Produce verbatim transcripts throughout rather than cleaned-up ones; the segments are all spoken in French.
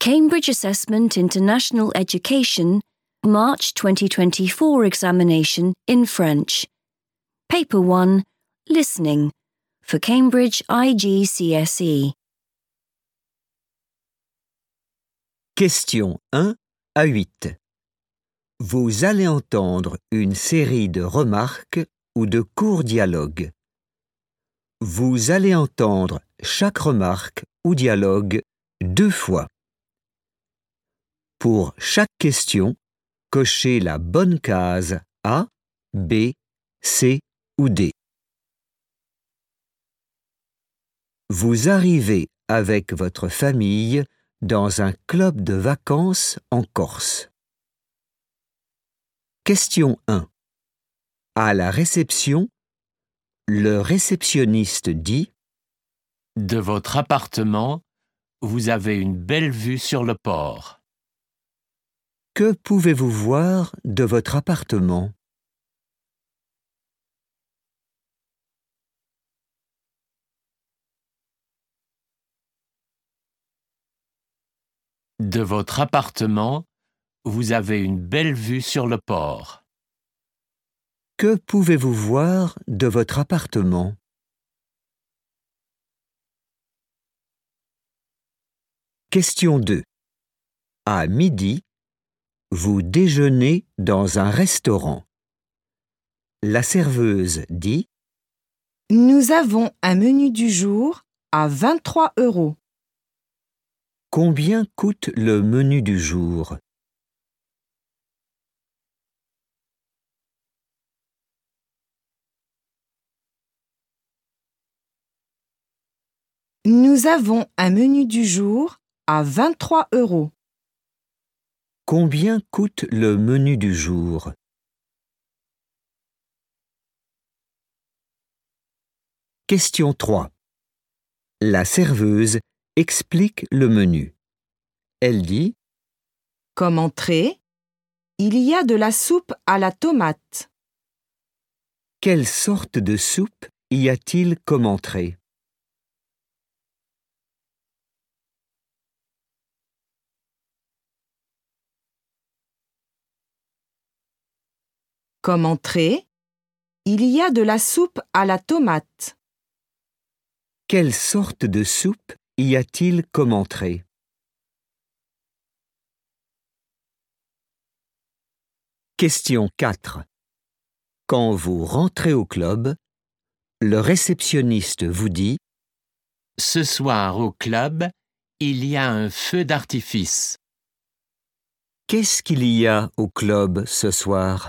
Cambridge Assessment International Education March twenty twenty-four examination in French. Paper one, Listening, for Cambridge I G C S E. Question un à huit. Vous allez entendre une série de remarques ou de courts dialogues. Vous allez entendre chaque remarque ou dialogue deux fois. Pour chaque question, cochez la bonne case A, B, C ou D. Vous arrivez avec votre famille dans un club de vacances en Corse. Question un. À la réception, le réceptionniste dit « De votre appartement, vous avez une belle vue sur le port. » Que pouvez-vous voir de votre appartement? De votre appartement, vous avez une belle vue sur le port. Que pouvez-vous voir de votre appartement? Question deux. À midi, vous déjeunez dans un restaurant. La serveuse dit « Nous avons un menu du jour à vingt-trois euros. » Combien coûte le menu du jour? Nous avons un menu du jour à vingt-trois euros. Combien coûte le menu du jour? Question trois. La serveuse explique le menu. Elle dit « Comme entrée, il y a de la soupe à la tomate. » Quelle sorte de soupe y a-t-il comme entrée? Comme entrée, il y a de la soupe à la tomate. Quelle sorte de soupe y a-t-il comme entrée? Question quatre. Quand vous rentrez au club, le réceptionniste vous dit « Ce soir au club, il y a un feu d'artifice. » Qu'est-ce qu'il y a au club ce soir?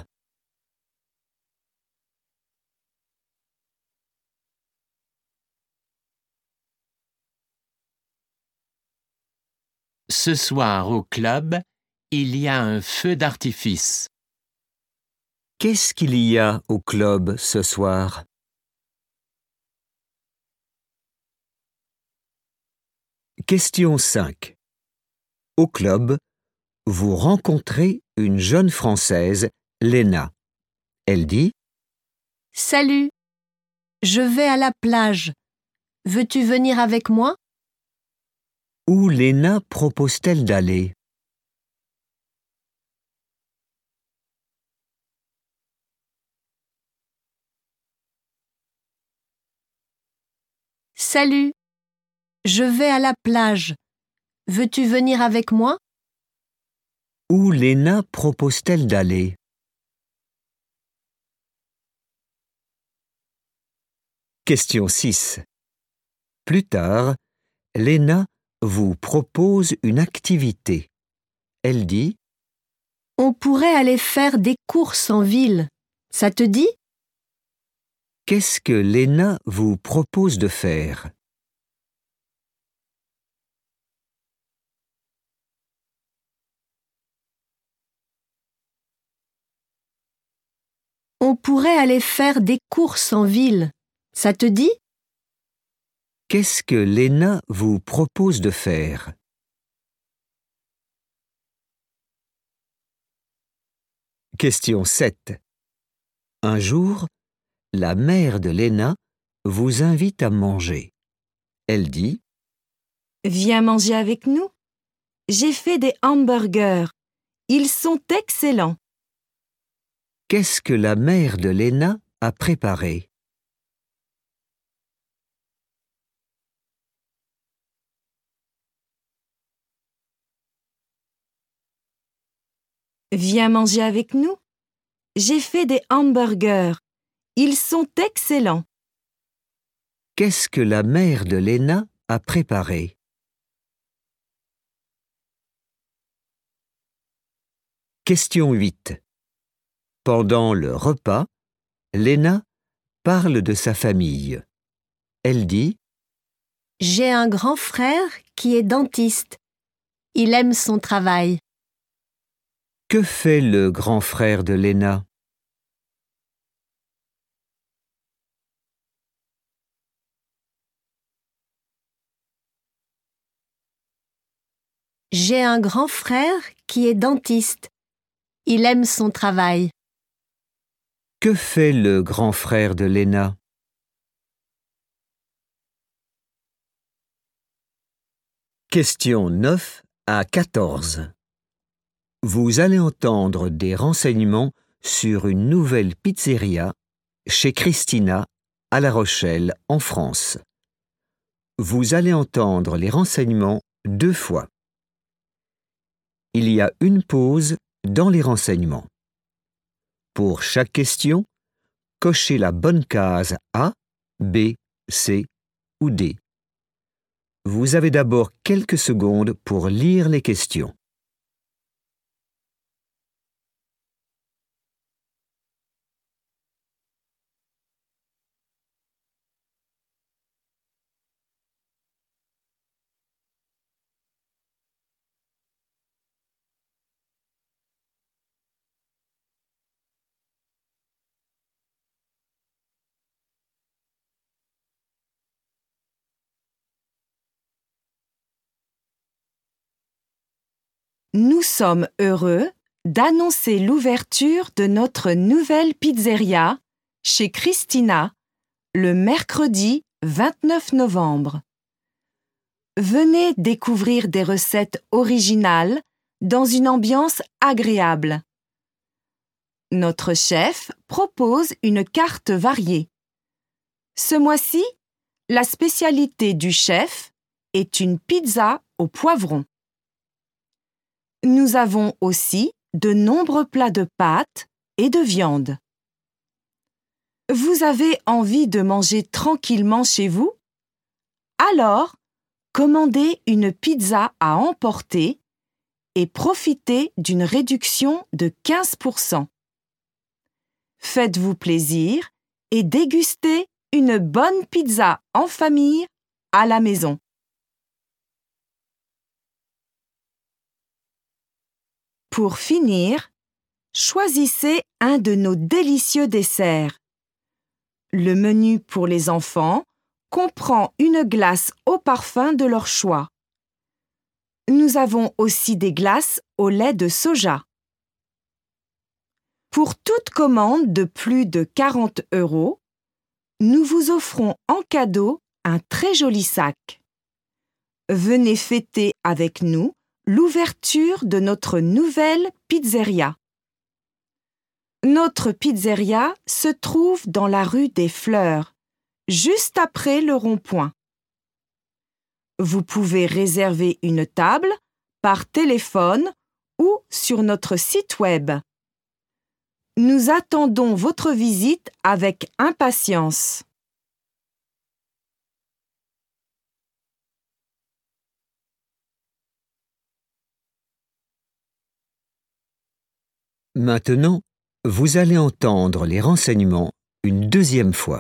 Ce soir au club, il y a un feu d'artifice. Qu'est-ce qu'il y a au club ce soir? Question cinq. Au club, vous rencontrez une jeune Française, Léna. Elle dit « Salut, je vais à la plage. Veux-tu venir avec moi ?» Où Léna propose-t-elle d'aller? Salut, je vais à la plage. Veux-tu venir avec moi? Où Léna propose-t-elle d'aller? Question six. Plus tard, Léna vous propose une activité. Elle dit « On pourrait aller faire des courses en ville. Ça te dit ?» Qu'est-ce que Léna vous propose de faire? On pourrait aller faire des courses en ville. Ça te dit? Qu'est-ce que Léna vous propose de faire? Question sept. Un jour, la mère de Léna vous invite à manger. Elle dit « Viens manger avec nous. J'ai fait des hamburgers. Ils sont excellents. Qu'est-ce que la mère de Léna a préparé? Viens manger avec nous. J'ai fait des hamburgers. Ils sont excellents. Qu'est-ce que la mère de Léna a préparé? Question huit. Pendant le repas, Léna parle de sa famille. Elle dit: J'ai un grand frère qui est dentiste. Il aime son travail. Que fait le grand frère de Léna? J'ai un grand frère qui est dentiste. Il aime son travail. Que fait le grand frère de Léna? Question neuf à quatorze. Vous allez entendre des renseignements sur une nouvelle pizzeria chez Christina à La Rochelle, en France. Vous allez entendre les renseignements deux fois. Il y a une pause dans les renseignements. Pour chaque question, cochez la bonne case A, B, C ou D. Vous avez d'abord quelques secondes pour lire les questions. Nous sommes heureux d'annoncer l'ouverture de notre nouvelle pizzeria chez Christina le mercredi vingt-neuf novembre. Venez découvrir des recettes originales dans une ambiance agréable. Notre chef propose une carte variée. Ce mois-ci, la spécialité du chef est une pizza au poivron. Nous avons aussi de nombreux plats de pâtes et de viande. Vous avez envie de manger tranquillement chez vous? Alors, commandez une pizza à emporter et profitez d'une réduction de quinze pour cent. Faites-vous plaisir et dégustez une bonne pizza en famille à la maison. Pour finir, choisissez un de nos délicieux desserts. Le menu pour les enfants comprend une glace au parfum de leur choix. Nous avons aussi des glaces au lait de soja. Pour toute commande de plus de quarante euros, nous vous offrons en cadeau un très joli sac. Venez fêter avec nous l'ouverture de notre nouvelle pizzeria. Notre pizzeria se trouve dans la rue des Fleurs, juste après le rond-point. Vous pouvez réserver une table par téléphone ou sur notre site web. Nous attendons votre visite avec impatience. Maintenant, vous allez entendre les renseignements une deuxième fois.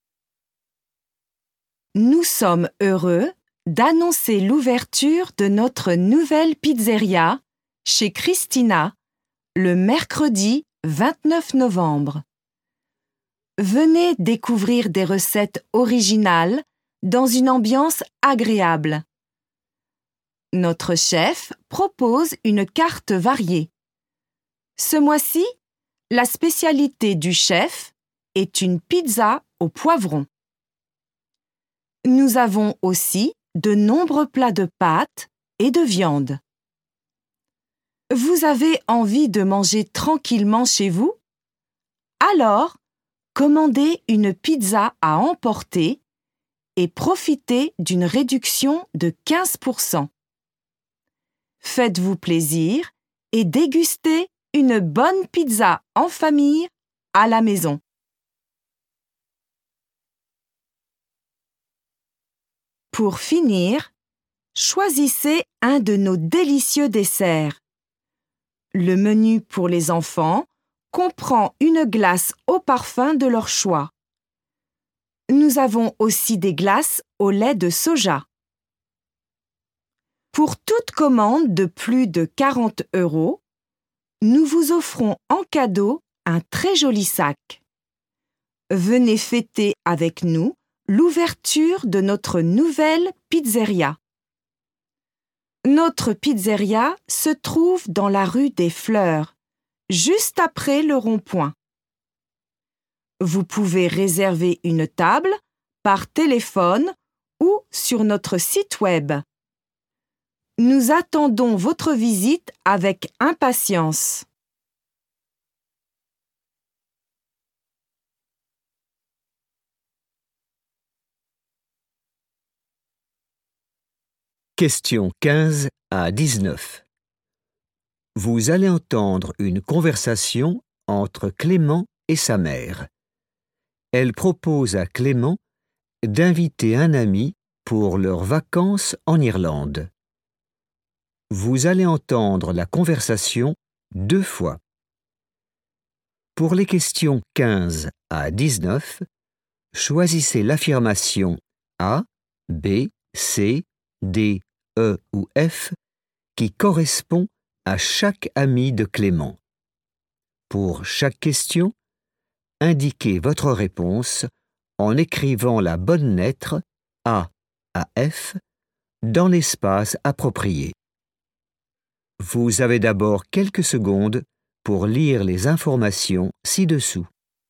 Nous sommes heureux d'annoncer l'ouverture de notre nouvelle pizzeria chez Christina le mercredi vingt-neuf novembre. Venez découvrir des recettes originales dans une ambiance agréable. Notre chef propose une carte variée. Ce mois-ci, la spécialité du chef est une pizza au poivron. Nous avons aussi de nombreux plats de pâtes et de viande. Vous avez envie de manger tranquillement chez vous? Alors, commandez une pizza à emporter et profitez d'une réduction de quinze pour cent. Faites-vous plaisir et dégustez une bonne pizza en famille à la maison. Pour finir, choisissez un de nos délicieux desserts. Le menu pour les enfants comprend une glace au parfum de leur choix. Nous avons aussi des glaces au lait de soja. Pour toute commande de plus de quarante euros, nous vous offrons en cadeau un très joli sac. Venez fêter avec nous l'ouverture de notre nouvelle pizzeria. Notre pizzeria se trouve dans la rue des Fleurs, juste après le rond-point. Vous pouvez réserver une table par téléphone ou sur notre site web. Nous attendons votre visite avec impatience. Questions quinze à dix-neuf. Vous allez entendre une conversation entre Clément et sa mère. Elle propose à Clément d'inviter un ami pour leurs vacances en Irlande. Vous allez entendre la conversation deux fois. Pour les questions quinze à dix-neuf, choisissez l'affirmation A, B, C, D, E ou F qui correspond à chaque ami de Clément. Pour chaque question, indiquez votre réponse en écrivant la bonne lettre A à F dans l'espace approprié. Vous avez d'abord quelques secondes pour lire les informations ci-dessous.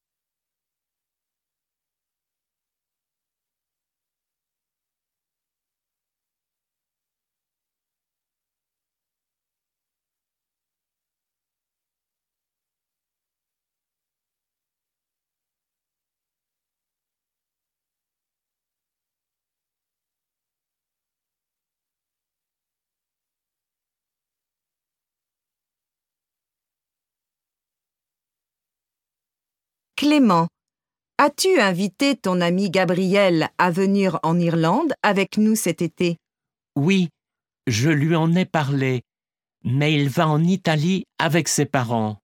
Clément, as-tu invité ton ami Gabriel à venir en Irlande avec nous cet été? Oui, je lui en ai parlé, mais il va en Italie avec ses parents.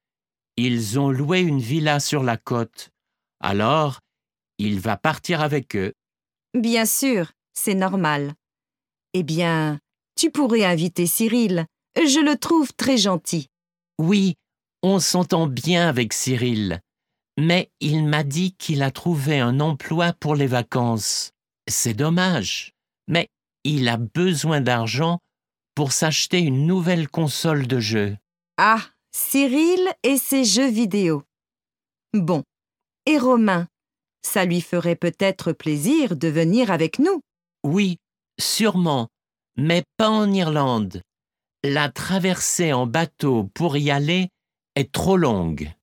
Ils ont loué une villa sur la côte, alors il va partir avec eux. Bien sûr, c'est normal. Eh bien, tu pourrais inviter Cyril. Je le trouve très gentil. Oui, on s'entend bien avec Cyril, mais il m'a dit qu'il a trouvé un emploi pour les vacances. C'est dommage, mais il a besoin d'argent pour s'acheter une nouvelle console de jeux. Ah, Cyril et ses jeux vidéo. Bon, et Romain, ça lui ferait peut-être plaisir de venir avec nous. Oui, sûrement, mais pas en Irlande. La traversée en bateau pour y aller est trop longue.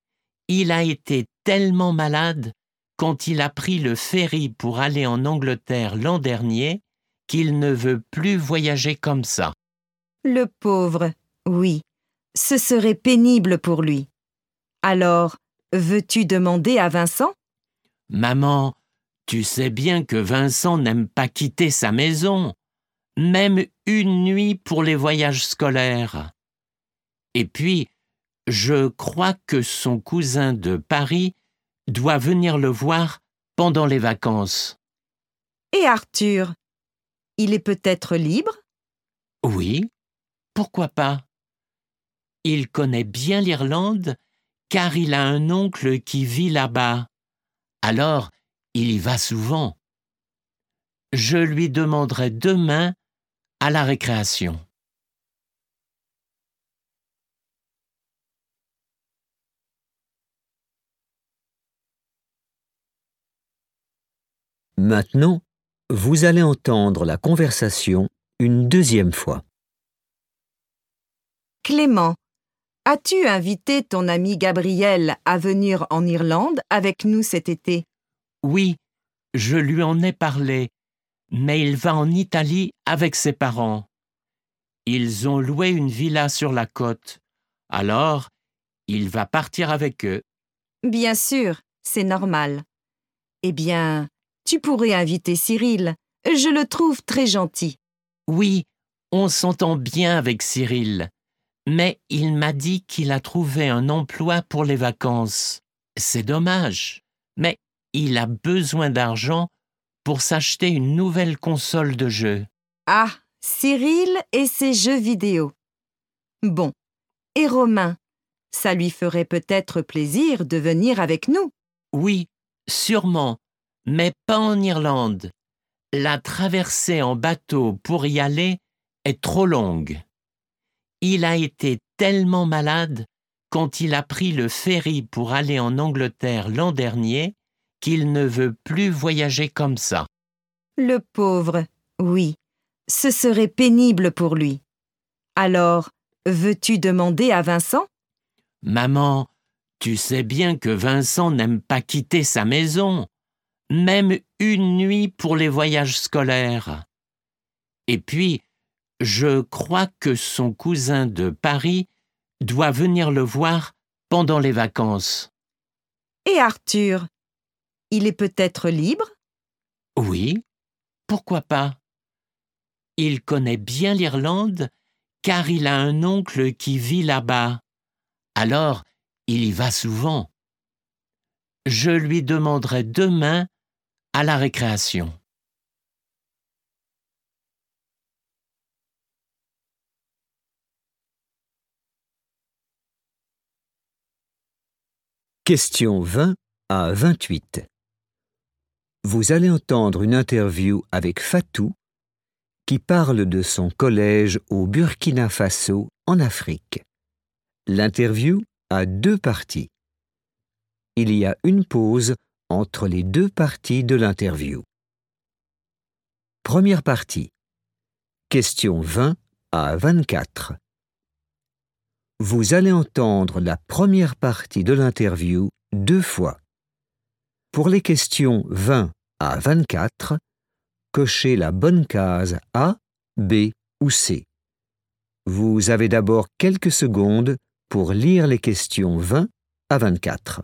Il a été tellement malade quand il a pris le ferry pour aller en Angleterre l'an dernier qu'il ne veut plus voyager comme ça. Le pauvre, oui, ce serait pénible pour lui. Alors, veux-tu demander à Vincent? Maman, tu sais bien que Vincent n'aime pas quitter sa maison, même une nuit pour les voyages scolaires. Et puis, je crois que son cousin de Paris doit venir le voir pendant les vacances. Et Arthur? Il est peut-être libre? Oui, pourquoi pas? Il connaît bien l'Irlande car il a un oncle qui vit là-bas. Alors, il y va souvent. Je lui demanderai demain à la récréation. Maintenant, vous allez entendre la conversation une deuxième fois. Clément, as-tu invité ton ami Gabriel à venir en Irlande avec nous cet été? Oui, je lui en ai parlé, mais il va en Italie avec ses parents. Ils ont loué une villa sur la côte, alors il va partir avec eux. Bien sûr, c'est normal. Eh bien, tu pourrais inviter Cyril. Je le trouve très gentil. Oui, on s'entend bien avec Cyril, mais il m'a dit qu'il a trouvé un emploi pour les vacances. C'est dommage, mais il a besoin d'argent pour s'acheter une nouvelle console de jeu. Ah, Cyril et ses jeux vidéo. Bon, et Romain, ça lui ferait peut-être plaisir de venir avec nous. Oui, sûrement, mais pas en Irlande. La traversée en bateau pour y aller est trop longue. Il a été tellement malade quand il a pris le ferry pour aller en Angleterre l'an dernier qu'il ne veut plus voyager comme ça. Le pauvre, oui, ce serait pénible pour lui. Alors, veux-tu demander à Vincent? Maman, tu sais bien que Vincent n'aime pas quitter sa maison, même une nuit pour les voyages scolaires. Et puis, je crois que son cousin de Paris doit venir le voir pendant les vacances. Et Arthur, il est peut-être libre? Oui, pourquoi pas? Il connaît bien l'Irlande car il a un oncle qui vit là-bas. Alors, il y va souvent. Je lui demanderai demain à la récréation. Questions vingt à vingt-huit. Vous allez entendre une interview avec Fatou qui parle de son collège au Burkina Faso en Afrique. L'interview a deux parties. Il y a une pause entre les deux parties de l'interview. Première partie. Questions vingt à vingt-quatre. Vous allez entendre la première partie de l'interview deux fois. Pour les questions vingt à vingt-quatre, cochez la bonne case A, B ou C. Vous avez d'abord quelques secondes pour lire les questions vingt à vingt-quatre.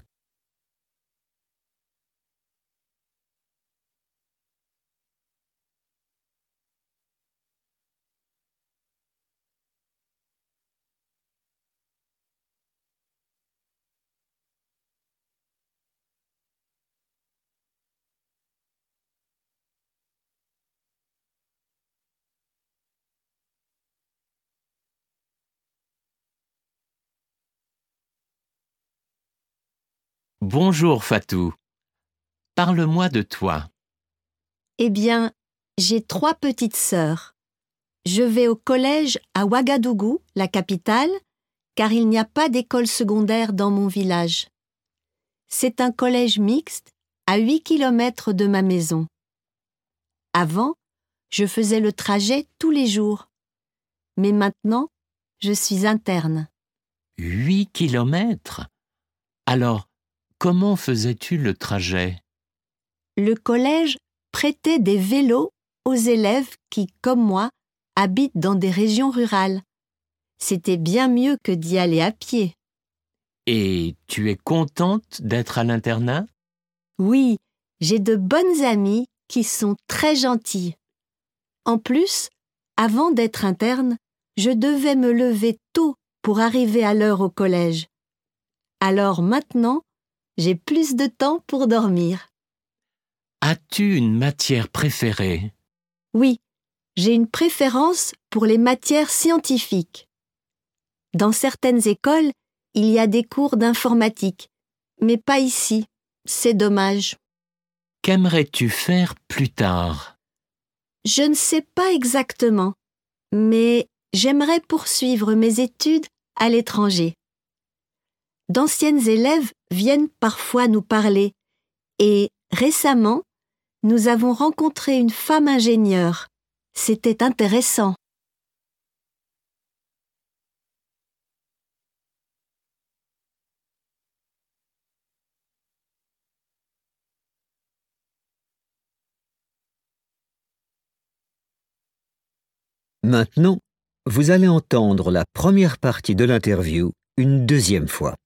Bonjour Fatou. Parle-moi de toi. Eh bien, j'ai trois petites sœurs. Je vais au collège à Ouagadougou, la capitale, car il n'y a pas d'école secondaire dans mon village. C'est un collège mixte à huit kilomètres de ma maison. Avant, je faisais le trajet tous les jours. Mais maintenant, je suis interne. Huit kilomètres? Alors, comment faisais-tu le trajet? Le collège prêtait des vélos aux élèves qui, comme moi, habitent dans des régions rurales. C'était bien mieux que d'y aller à pied. Et tu es contente d'être à l'internat? Oui, j'ai de bonnes amies qui sont très gentilles. En plus, avant d'être interne, je devais me lever tôt pour arriver à l'heure au collège. Alors maintenant, j'ai plus de temps pour dormir. As-tu une matière préférée? Oui, j'ai une préférence pour les matières scientifiques. Dans certaines écoles, il y a des cours d'informatique, mais pas ici. C'est dommage. Qu'aimerais-tu faire plus tard? Je ne sais pas exactement, mais j'aimerais poursuivre mes études à l'étranger. D'anciennes élèves viennent parfois nous parler et récemment, nous avons rencontré une femme ingénieure. C'était intéressant. Maintenant, vous allez entendre la première partie de l'interview une deuxième fois.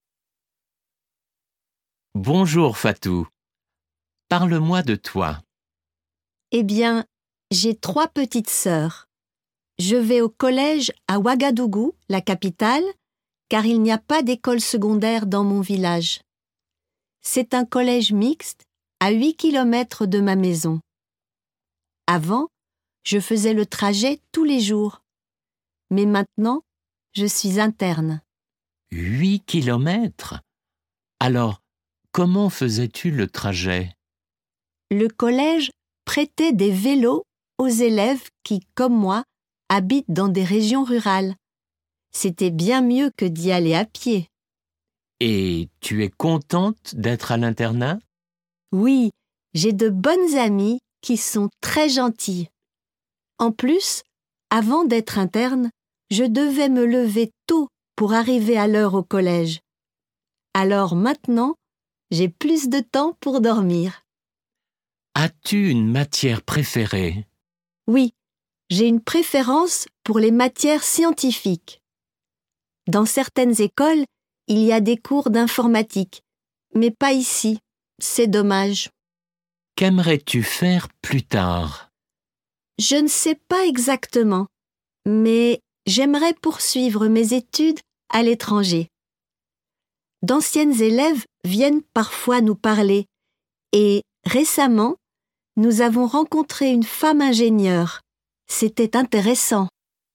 Bonjour Fatou. Parle-moi de toi. Eh bien, j'ai trois petites sœurs. Je vais au collège à Ouagadougou, la capitale, car il n'y a pas d'école secondaire dans mon village. C'est un collège mixte à huit kilomètres de ma maison. Avant, je faisais le trajet tous les jours. Mais maintenant, je suis interne. Huit kilomètres? Alors, comment faisais-tu le trajet? Le collège prêtait des vélos aux élèves qui, comme moi, habitent dans des régions rurales. C'était bien mieux que d'y aller à pied. Et tu es contente d'être à l'internat? Oui, j'ai de bonnes amies qui sont très gentilles. En plus, avant d'être interne, je devais me lever tôt pour arriver à l'heure au collège. Alors maintenant, j'ai plus de temps pour dormir. As-tu une matière préférée? Oui, j'ai une préférence pour les matières scientifiques. Dans certaines écoles, il y a des cours d'informatique, mais pas ici. C'est dommage. Qu'aimerais-tu faire plus tard? Je ne sais pas exactement, mais j'aimerais poursuivre mes études à l'étranger. D'anciennes élèves viennent parfois nous parler et récemment, nous avons rencontré une femme ingénieure. C'était intéressant.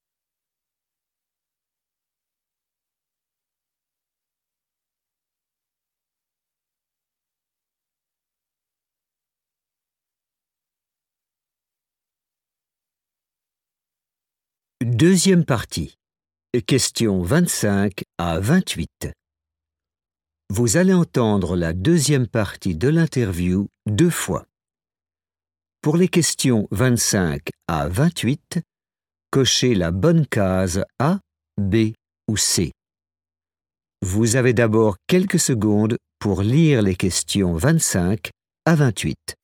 Deuxième partie. Questions vingt-cinq à vingt-huit. Vous allez entendre la deuxième partie de l'interview deux fois. Pour les questions vingt-cinq à vingt-huit, cochez la bonne case A, B ou C. Vous avez d'abord quelques secondes pour lire les questions vingt-cinq à vingt-huit.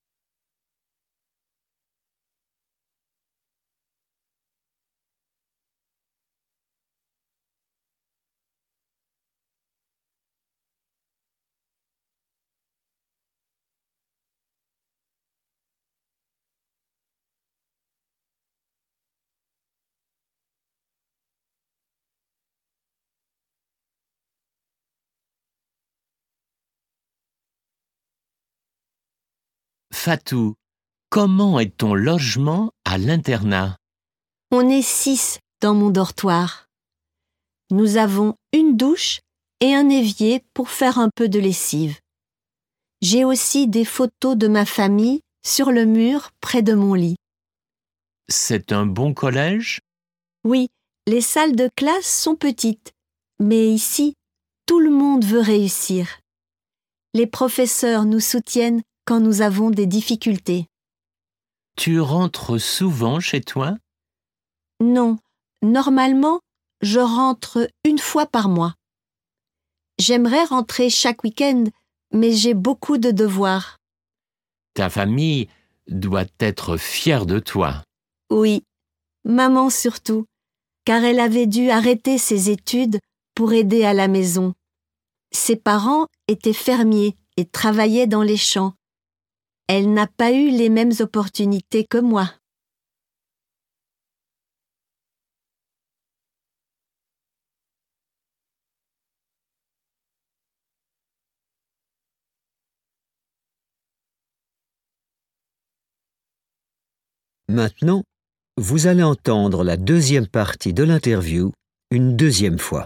Fatou, comment est ton logement à l'internat? On est six dans mon dortoir. Nous avons une douche et un évier pour faire un peu de lessive. J'ai aussi des photos de ma famille sur le mur près de mon lit. C'est un bon collège? Oui, les salles de classe sont petites, mais ici, tout le monde veut réussir. Les professeurs nous soutiennent quand nous avons des difficultés. Tu rentres souvent chez toi? Non, normalement, je rentre une fois par mois. J'aimerais rentrer chaque week-end, mais j'ai beaucoup de devoirs. Ta famille doit être fière de toi. Oui, maman surtout, car elle avait dû arrêter ses études pour aider à la maison. Ses parents étaient fermiers et travaillaient dans les champs. Elle n'a pas eu les mêmes opportunités que moi. Maintenant, vous allez entendre la deuxième partie de l'interview une deuxième fois.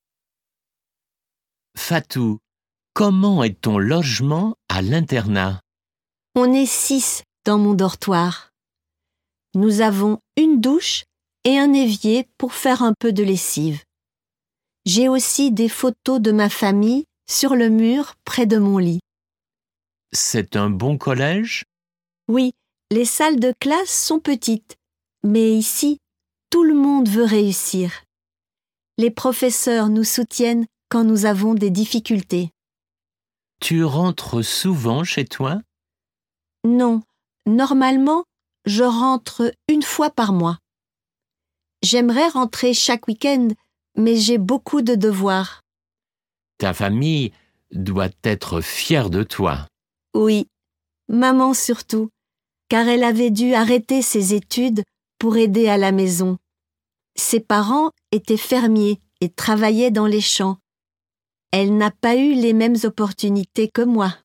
Fatou, comment est ton logement à l'internat? On est six dans mon dortoir. Nous avons une douche et un évier pour faire un peu de lessive. J'ai aussi des photos de ma famille sur le mur près de mon lit. C'est un bon collège? Oui, les salles de classe sont petites, mais ici, tout le monde veut réussir. Les professeurs nous soutiennent quand nous avons des difficultés. Tu rentres souvent chez toi? Non, normalement, je rentre une fois par mois. J'aimerais rentrer chaque week-end, mais j'ai beaucoup de devoirs. Ta famille doit être fière de toi. Oui, maman surtout, car elle avait dû arrêter ses études pour aider à la maison. Ses parents étaient fermiers et travaillaient dans les champs. Elle n'a pas eu les mêmes opportunités que moi.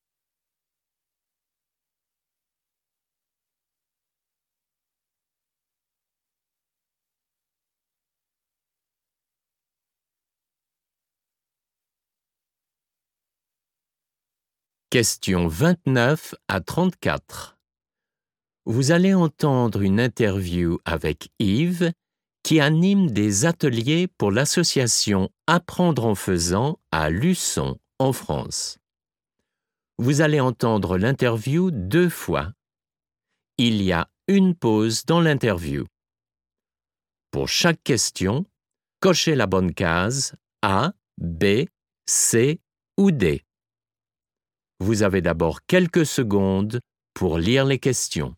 Questions vingt-neuf à trente-quatre. Vous allez entendre une interview avec Yves qui anime des ateliers pour l'association Apprendre en faisant à Luçon, en France. Vous allez entendre l'interview deux fois. Il y a une pause dans l'interview. Pour chaque question, cochez la bonne case A, B, C ou D. Vous avez d'abord quelques secondes pour lire les questions.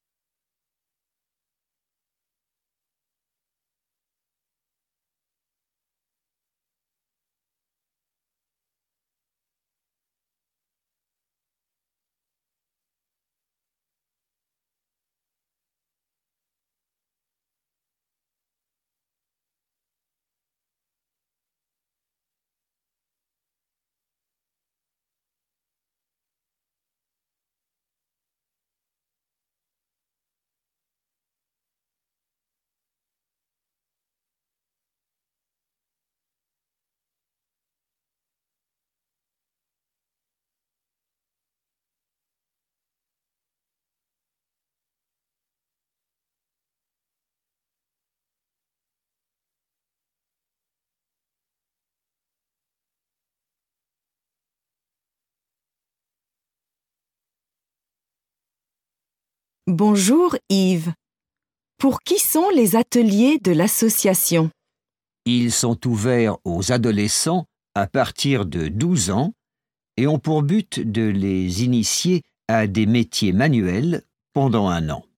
Bonjour Yves. Pour qui sont les ateliers de l'association? Ils sont ouverts aux adolescents à partir de douze ans et ont pour but de les initier à des métiers manuels pendant un an.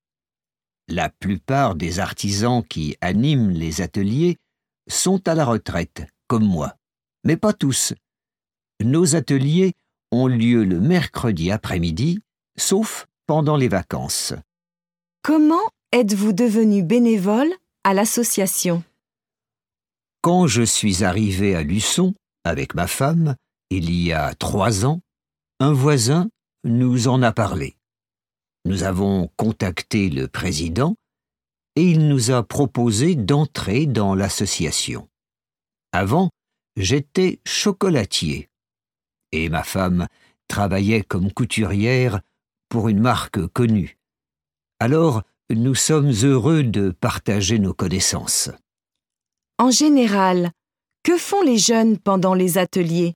La plupart des artisans qui animent les ateliers sont à la retraite, comme moi. Mais pas tous. Nos ateliers ont lieu le mercredi après-midi, sauf pendant les vacances. Comment êtes-vous devenu bénévole à l'association? Quand je suis arrivé à Luçon avec ma femme, il y a trois ans, un voisin nous en a parlé. Nous avons contacté le président et il nous a proposé d'entrer dans l'association. Avant, j'étais chocolatier et ma femme travaillait comme couturière pour une marque connue. Alors, nous sommes heureux de partager nos connaissances. En général, que font les jeunes pendant les ateliers?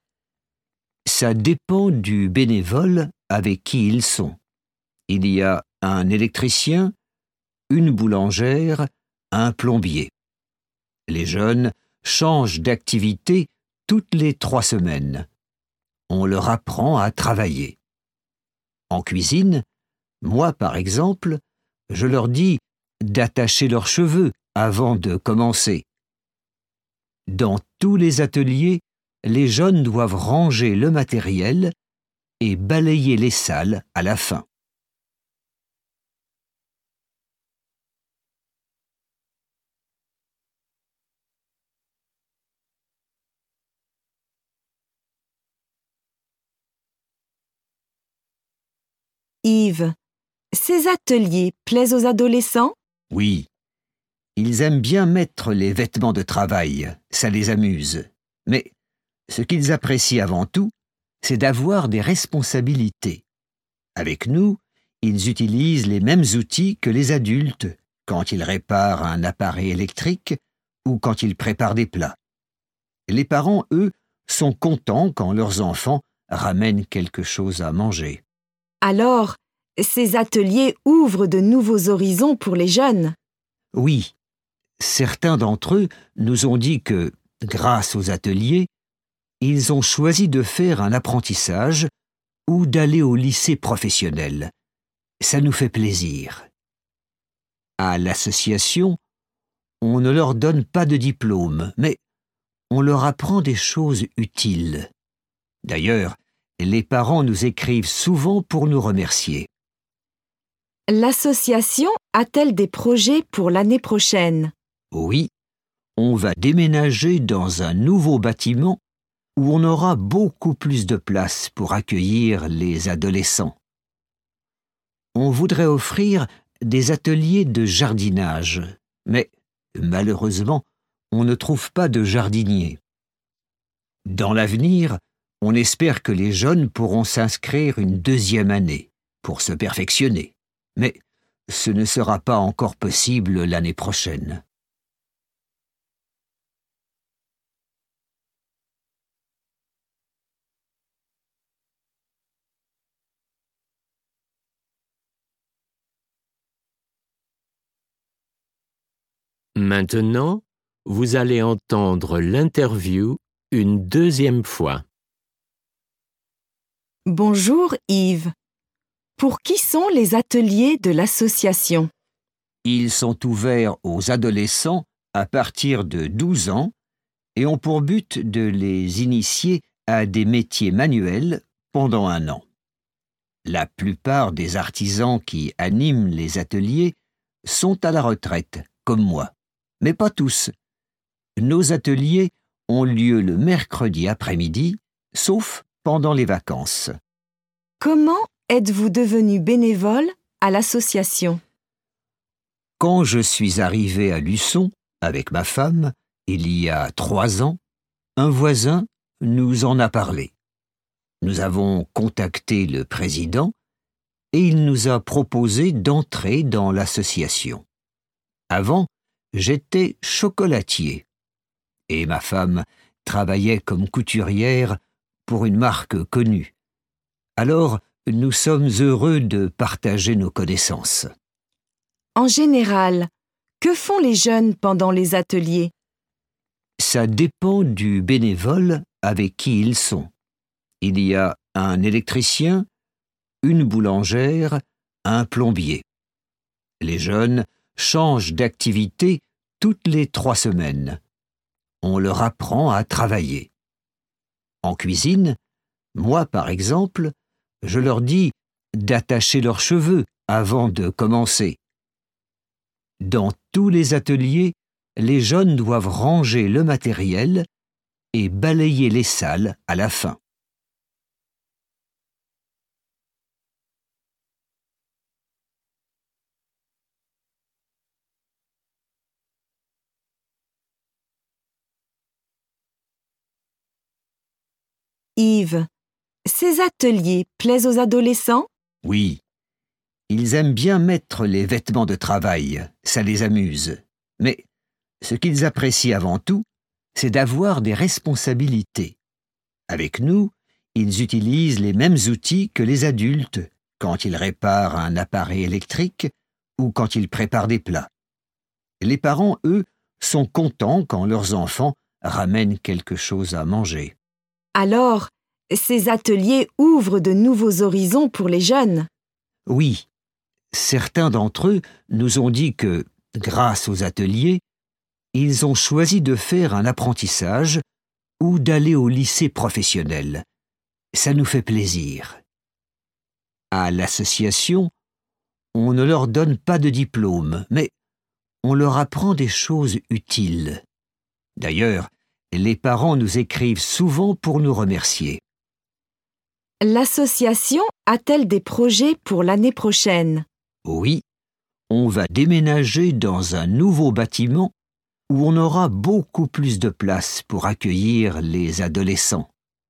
Ça dépend du bénévole avec qui ils sont. Il y a un électricien, une boulangère, un plombier. Les jeunes changent d'activité toutes les trois semaines. On leur apprend à travailler. En cuisine, moi par exemple, je leur dis d'attacher leurs cheveux avant de commencer. Dans tous les ateliers, les jeunes doivent ranger le matériel et balayer les salles à la fin. Yves, ces ateliers plaisent aux adolescents? Oui, ils aiment bien mettre les vêtements de travail, ça les amuse. Mais ce qu'ils apprécient avant tout, c'est d'avoir des responsabilités. Avec nous, ils utilisent les mêmes outils que les adultes quand ils réparent un appareil électrique ou quand ils préparent des plats. Les parents, eux, sont contents quand leurs enfants ramènent quelque chose à manger. Alors, ces ateliers ouvrent de nouveaux horizons pour les jeunes. Oui, certains d'entre eux nous ont dit que, grâce aux ateliers, ils ont choisi de faire un apprentissage ou d'aller au lycée professionnel. Ça nous fait plaisir. À l'association, on ne leur donne pas de diplôme, mais on leur apprend des choses utiles. D'ailleurs, les parents nous écrivent souvent pour nous remercier. L'association a-t-elle des projets pour l'année prochaine? Oui, on va déménager dans un nouveau bâtiment où on aura beaucoup plus de place pour accueillir les adolescents. On voudrait offrir des ateliers de jardinage, mais malheureusement, on ne trouve pas de jardinier. Dans l'avenir, on espère que les jeunes pourront s'inscrire une deuxième année pour se perfectionner, mais ce ne sera pas encore possible l'année prochaine. Maintenant, vous allez entendre l'interview une deuxième fois. Bonjour Yves. Pour qui sont les ateliers de l'association? Ils sont ouverts aux adolescents à partir de douze ans et ont pour but de les initier à des métiers manuels pendant un an. La plupart des artisans qui animent les ateliers sont à la retraite, comme moi, mais pas tous. Nos ateliers ont lieu le mercredi après-midi, sauf pendant les vacances. Comment êtes-vous devenu bénévole à l'association? Quand je suis arrivé à Luçon avec ma femme, il y a trois ans, un voisin nous en a parlé. Nous avons contacté le président et il nous a proposé d'entrer dans l'association. Avant, j'étais chocolatier et ma femme travaillait comme couturière pour une marque connue. Alors, nous sommes heureux de partager nos connaissances. En général, que font les jeunes pendant les ateliers? Ça dépend du bénévole avec qui ils sont. Il y a un électricien, une boulangère, un plombier. Les jeunes changent d'activité toutes les trois semaines. On leur apprend à travailler. En cuisine, moi par exemple, je leur dis d'attacher leurs cheveux avant de commencer. Dans tous les ateliers, les jeunes doivent ranger le matériel et balayer les salles à la fin. Yves, ces ateliers plaisent aux adolescents? Oui, ils aiment bien mettre les vêtements de travail, ça les amuse. Mais ce qu'ils apprécient avant tout, c'est d'avoir des responsabilités. Avec nous, ils utilisent les mêmes outils que les adultes quand ils réparent un appareil électrique ou quand ils préparent des plats. Les parents, eux, sont contents quand leurs enfants ramènent quelque chose à manger. Alors, ces ateliers ouvrent de nouveaux horizons pour les jeunes. Oui, certains d'entre eux nous ont dit que, grâce aux ateliers, ils ont choisi de faire un apprentissage ou d'aller au lycée professionnel. Ça nous fait plaisir. À l'association, on ne leur donne pas de diplôme, mais on leur apprend des choses utiles. D'ailleurs, les parents nous écrivent souvent pour nous remercier. L'association a-t-elle des projets pour l'année prochaine? Oui, on va déménager dans un nouveau bâtiment où on aura beaucoup plus de place pour accueillir les adolescents.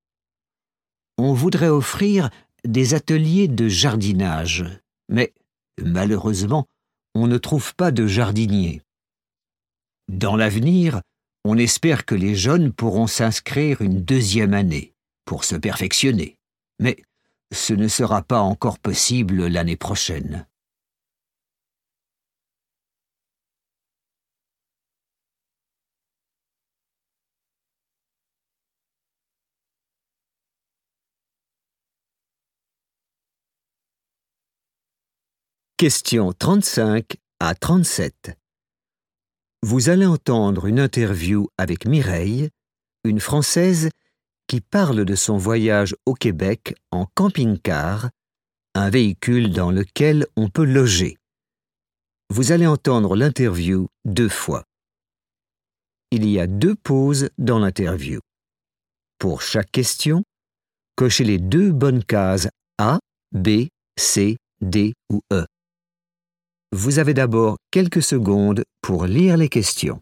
On voudrait offrir des ateliers de jardinage, mais malheureusement, on ne trouve pas de jardinier. Dans l'avenir, on espère que les jeunes pourront s'inscrire une deuxième année pour se perfectionner, mais ce ne sera pas encore possible l'année prochaine. Questions trente-cinq à trente-sept. Vous allez entendre une interview avec Mireille, une Française qui parle de son voyage au Québec en camping-car, un véhicule dans lequel on peut loger. Vous allez entendre l'interview deux fois. Il y a deux pauses dans l'interview. Pour chaque question, cochez les deux bonnes cases A, B, C, D ou E. Vous avez d'abord quelques secondes pour lire les questions.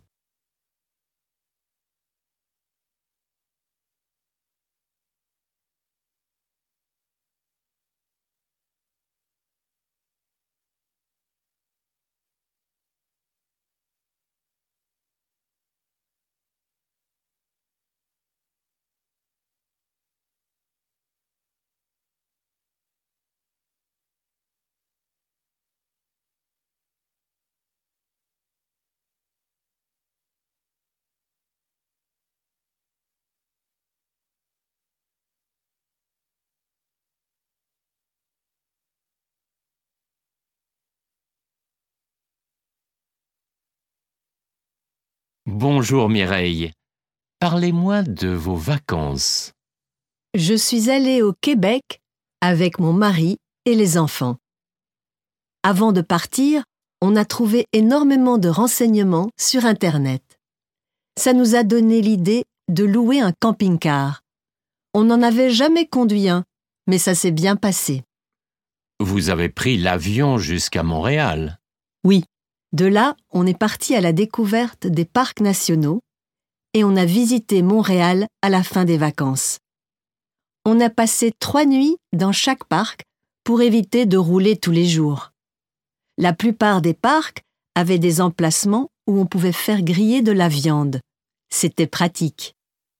Bonjour Mireille. Parlez-moi de vos vacances. Je suis allée au Québec avec mon mari et les enfants. Avant de partir, on a trouvé énormément de renseignements sur Internet. Ça nous a donné l'idée de louer un camping-car. On n'en avait jamais conduit un, mais ça s'est bien passé. Vous avez pris l'avion jusqu'à Montréal. Oui, de là, on est parti à la découverte des parcs nationaux et on a visité Montréal à la fin des vacances. On a passé trois nuits dans chaque parc pour éviter de rouler tous les jours. La plupart des parcs avaient des emplacements où on pouvait faire griller de la viande. C'était pratique.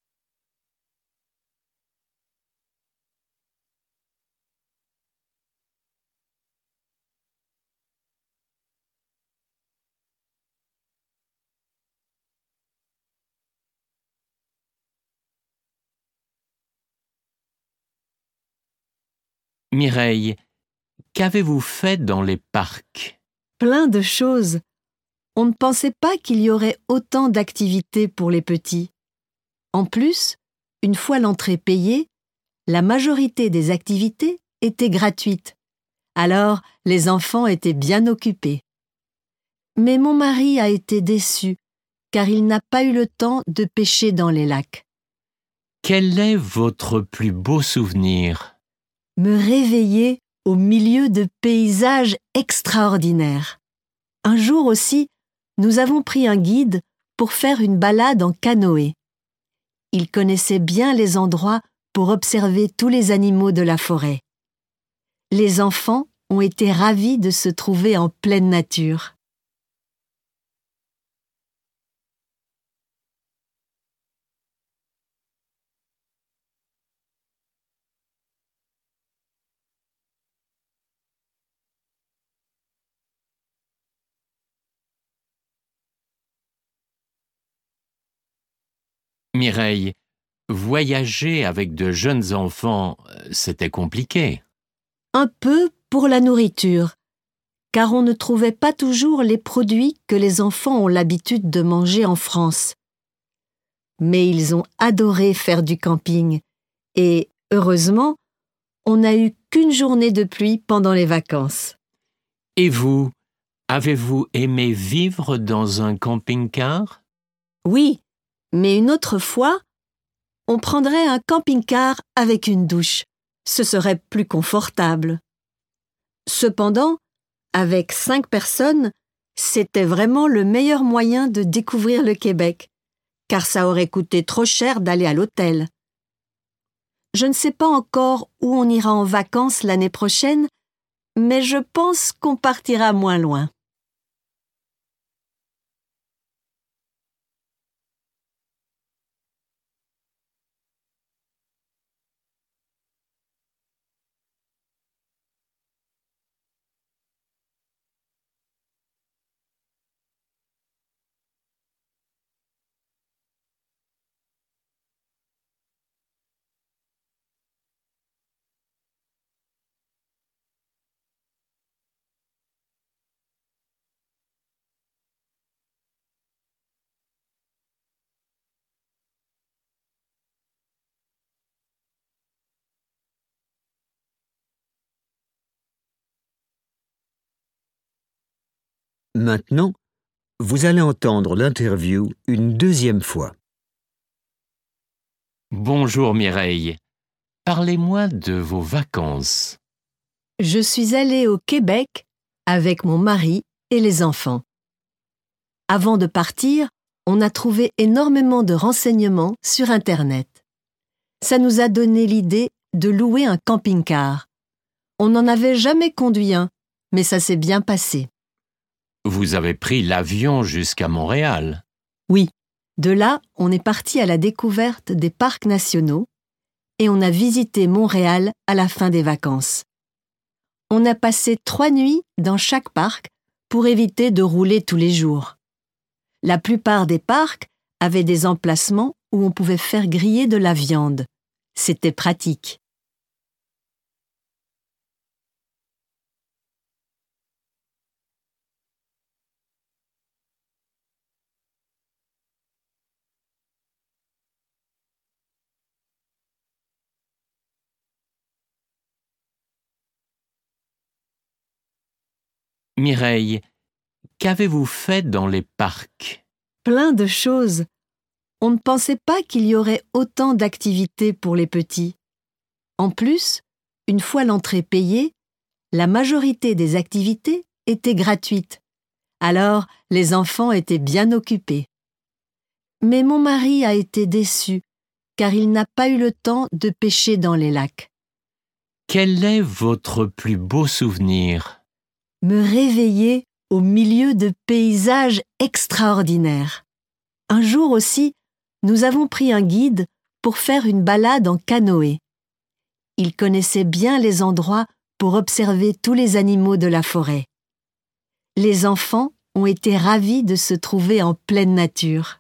Mireille, qu'avez-vous fait dans les parcs? Plein de choses. On ne pensait pas qu'il y aurait autant d'activités pour les petits. En plus, une fois l'entrée payée, la majorité des activités étaient gratuites. Alors, les enfants étaient bien occupés. Mais mon mari a été déçu, car il n'a pas eu le temps de pêcher dans les lacs. Quel est votre plus beau souvenir? Me réveiller au milieu de paysages extraordinaires. Un jour aussi, nous avons pris un guide pour faire une balade en canoë. Il connaissait bien les endroits pour observer tous les animaux de la forêt. Les enfants ont été ravis de se trouver en pleine nature. Mireille, voyager avec de jeunes enfants, c'était compliqué. Un peu pour la nourriture, car on ne trouvait pas toujours les produits que les enfants ont l'habitude de manger en France. Mais ils ont adoré faire du camping et, heureusement, on n'a eu qu'une journée de pluie pendant les vacances. Et vous, avez-vous aimé vivre dans un camping-car? Oui, mais une autre fois, on prendrait un camping-car avec une douche. Ce serait plus confortable. Cependant, avec cinq personnes, c'était vraiment le meilleur moyen de découvrir le Québec, car ça aurait coûté trop cher d'aller à l'hôtel. Je ne sais pas encore où on ira en vacances l'année prochaine, mais je pense qu'on partira moins loin. Maintenant, vous allez entendre l'interview une deuxième fois. Bonjour Mireille. Parlez-moi de vos vacances. Je suis allée au Québec avec mon mari et les enfants. Avant de partir, on a trouvé énormément de renseignements sur Internet. Ça nous a donné l'idée de louer un camping-car. On n'en avait jamais conduit un, mais ça s'est bien passé. Vous avez pris l'avion jusqu'à Montréal. Oui, de là, on est parti à la découverte des parcs nationaux et on a visité Montréal à la fin des vacances. On a passé trois nuits dans chaque parc pour éviter de rouler tous les jours. La plupart des parcs avaient des emplacements où on pouvait faire griller de la viande. C'était pratique. Mireille, qu'avez-vous fait dans les parcs? Plein de choses. On ne pensait pas qu'il y aurait autant d'activités pour les petits. En plus, une fois l'entrée payée, la majorité des activités étaient gratuites. Alors, les enfants étaient bien occupés. Mais mon mari a été déçu, car il n'a pas eu le temps de pêcher dans les lacs. Quel est votre plus beau souvenir? Me réveiller au milieu de paysages extraordinaires. Un jour aussi, nous avons pris un guide pour faire une balade en canoë. Il connaissait bien les endroits pour observer tous les animaux de la forêt. Les enfants ont été ravis de se trouver en pleine nature.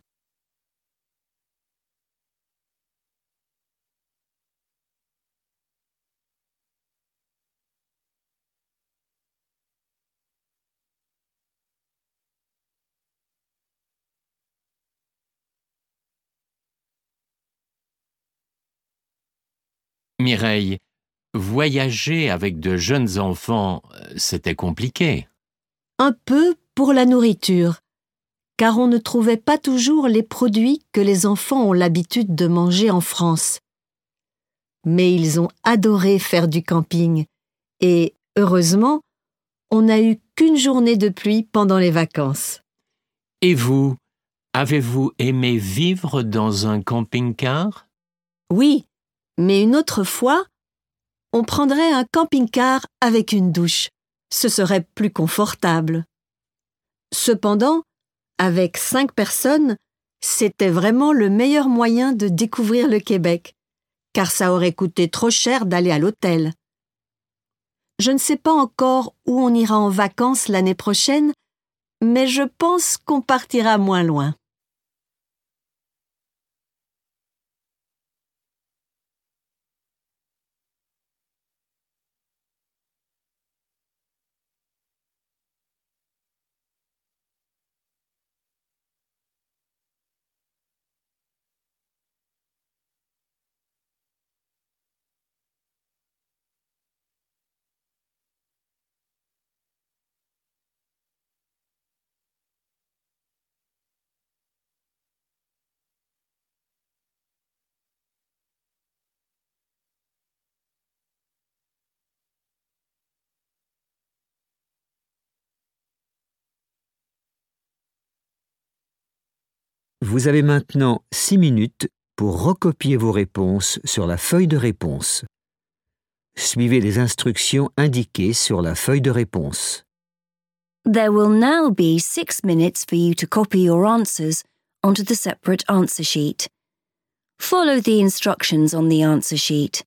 Mireille, voyager avec de jeunes enfants, c'était compliqué. Un peu pour la nourriture, car on ne trouvait pas toujours les produits que les enfants ont l'habitude de manger en France. Mais ils ont adoré faire du camping et, heureusement, on n'a eu qu'une journée de pluie pendant les vacances. Et vous, avez-vous aimé vivre dans un camping-car? Oui, mais une autre fois, on prendrait un camping-car avec une douche. Ce serait plus confortable. Cependant, avec cinq personnes, c'était vraiment le meilleur moyen de découvrir le Québec, car ça aurait coûté trop cher d'aller à l'hôtel. Je ne sais pas encore où on ira en vacances l'année prochaine, mais je pense qu'on partira moins loin. Vous avez maintenant six minutes pour recopier vos réponses sur la feuille de réponse. Suivez les instructions indiquées sur la feuille de réponse. There will now be six minutes for you to copy your answers onto the separate answer sheet. Follow the instructions on the answer sheet.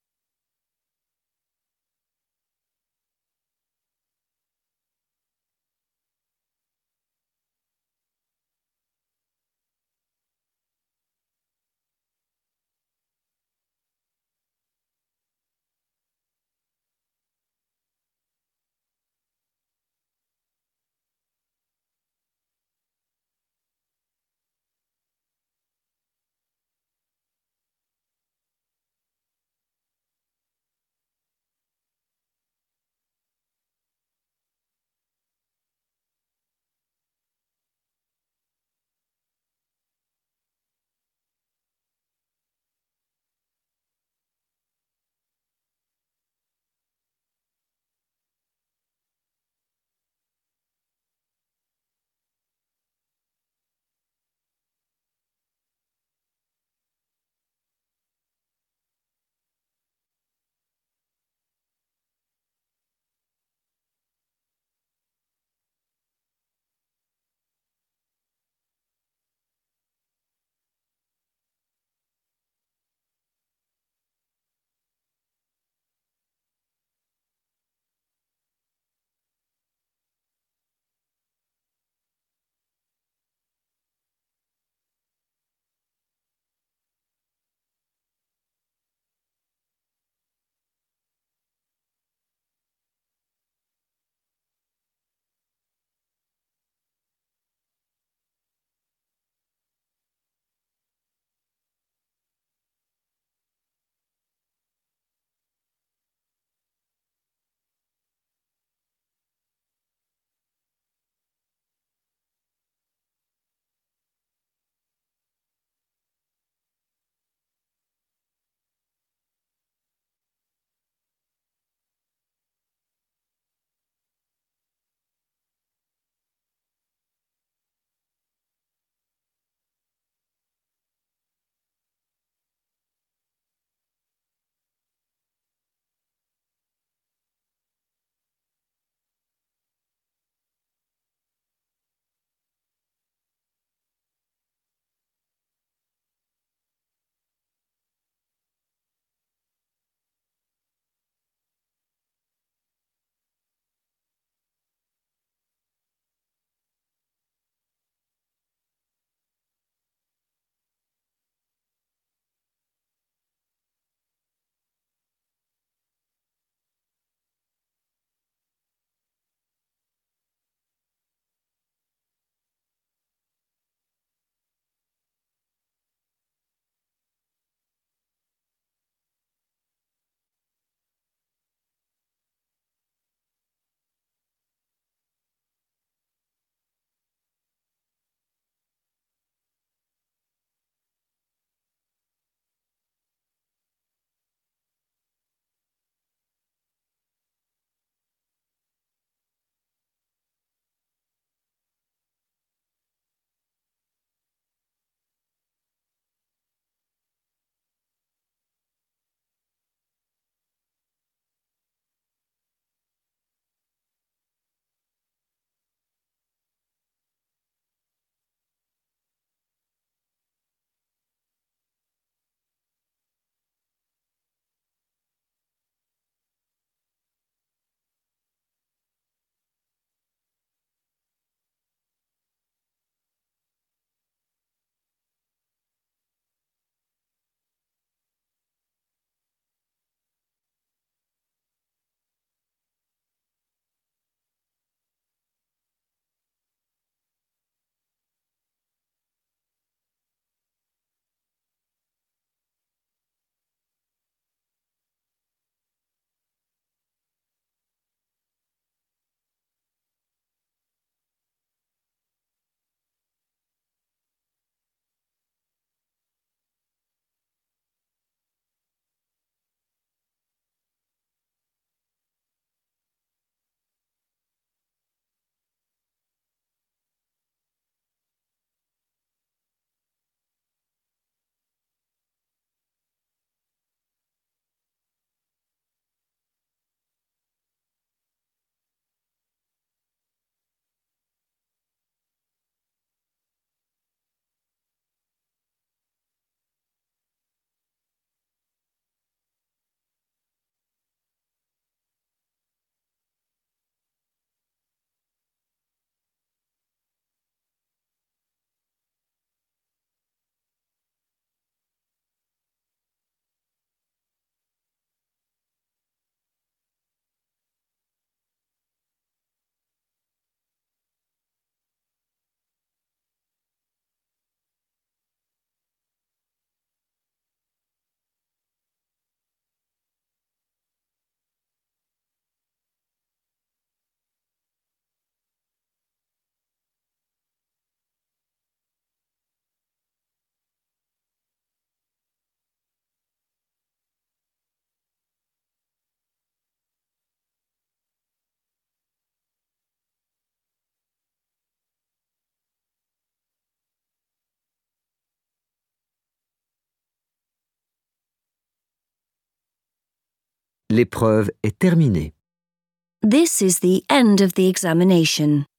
L'épreuve est terminée. This is the end of the examination.